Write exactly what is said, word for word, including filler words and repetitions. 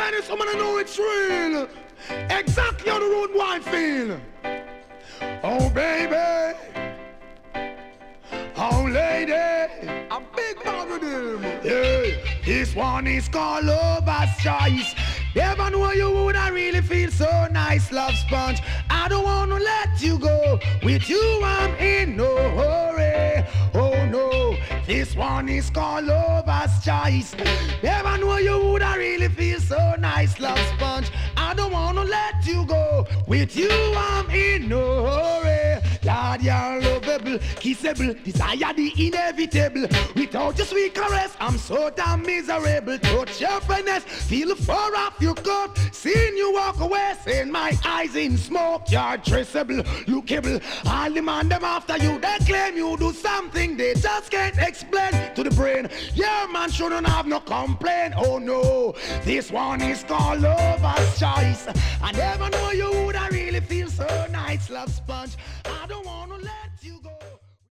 Ladies, I'm gonna know it's real. Exactly how the road boy feel. Oh baby, oh lady, a big man with him. Yeah, this one is called Lover's Choice. Never know you would I really feel so nice, love sponge. I don't wanna let you go. With you I'm in no hurry. Oh no, this one is called Lover's Choice. Never know you would I really feel so nice, love sponge. I don't wanna let you go. With you I'm in no hurry. Lord, you're lovable, kissable, desire the inevitable. Without your sweet caress, I'm so damn miserable. Touch your finesse, feel far off your coat. Seeing you walk away, seeing my eyes in smoke. You're traceable, lookable. All the man them after you, they claim you do something they just can't explain to the brain. Your man shouldn't have no complaint. Oh no, this one is called Lover's Choice. I never know you would I really feel so nice, love sponge. I don't wanna let you go.